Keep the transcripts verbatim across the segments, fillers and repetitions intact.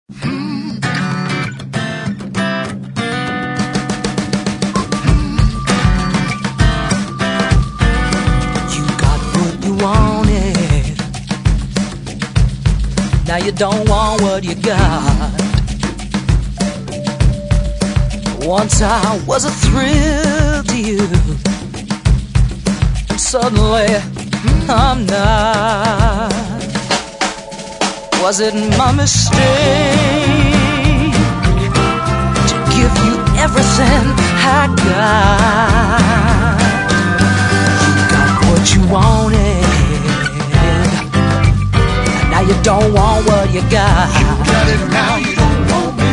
Now you don't want what you got. Once I was a thrill to you, suddenly I'm not. Was it my mistake to give you everything I got? You got what you wanted, now you don't want what you got. You got it now, you don't want me.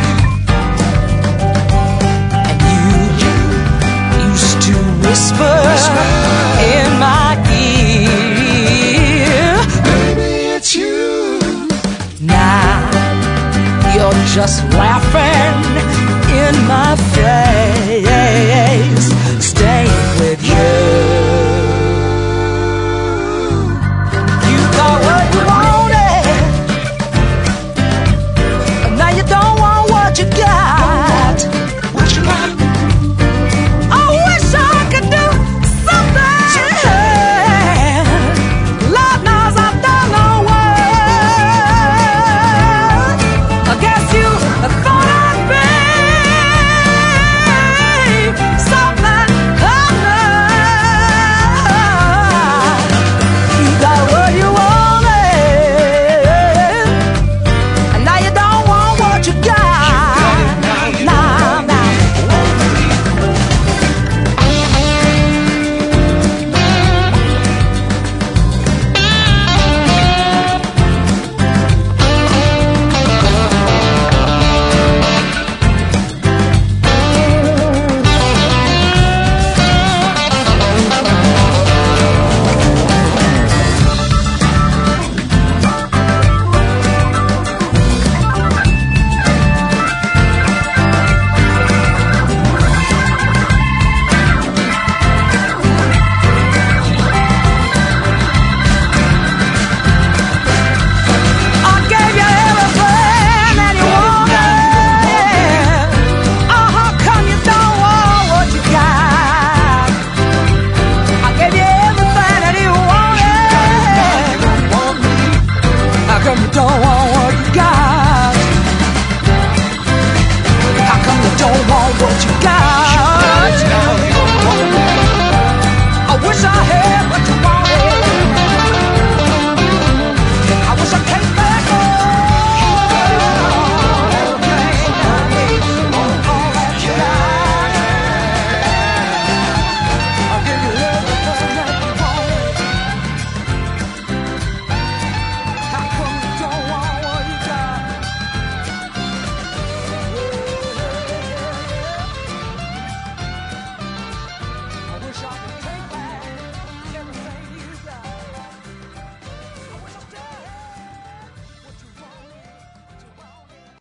And you, you used to whisper, whisper in my ear, baby, it's you. Now you're just laughing in my face, staying with you.